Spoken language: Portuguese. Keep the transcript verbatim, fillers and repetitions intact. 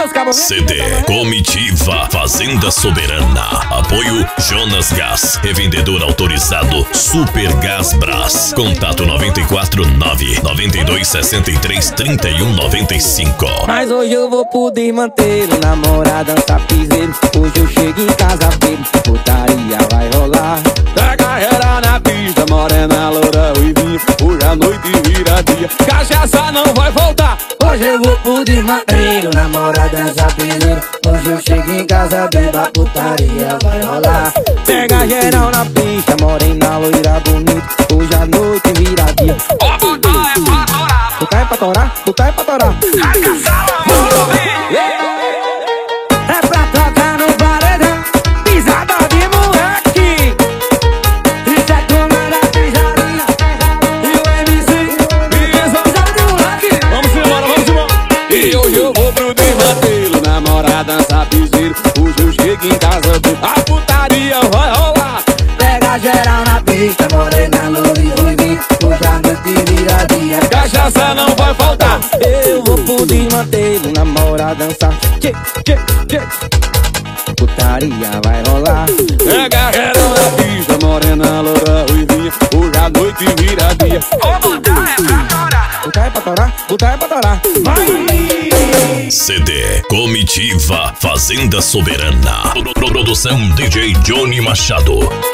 os cabos. C D Comitiva Fazenda Soberana. Apoio Jonas Gás. Revendedor autorizado Super Gás Brás. Contato nove quatro nove, nove dois seis três, três um nove cinco. Mas hoje eu vou poder manter o namorado, dançar piseiro. Hoje eu chego em casa bebo, putaria vai rolar. Pega geral na pista, morena, loura, ruivinha. Hoje a noite vira dia, cachaça não vai voltar. Hoje eu vou poder manter o namorado, dançar piseiro. Hoje eu chego em casa bebo, a putaria vai rolar. Pega geral na pista, morena, loira, bonita. Hoje a noite vira dia. Botar é pra torar, botar é pra torar. É pra tocar no paredão, pisada de moleque. Isso é turma da pisadinha. E o M C, pisada de moleque. Vamos embora, vamos embora. E hoje eu vou pro desmantelo, namorada, dançar piseiro. Hoje eu chego em casa, a putaria vai rolar. Pega geral na pista, morena, loura e ruivinha. Hoje a noite vira dia, cachaça não vai faltar. Eu vou poder manter o namorado, dançar. Tchê, tchê, tchê. Putaria vai rolar. Pega geral na pista, morena, loura, ruivinha. Hoje a noite vira dia. Vou botar é pra torar. Botar é pra torar, botar é pra torar. Vai! C D Comitiva Fazenda Soberana. Produção D J Johnny Machado.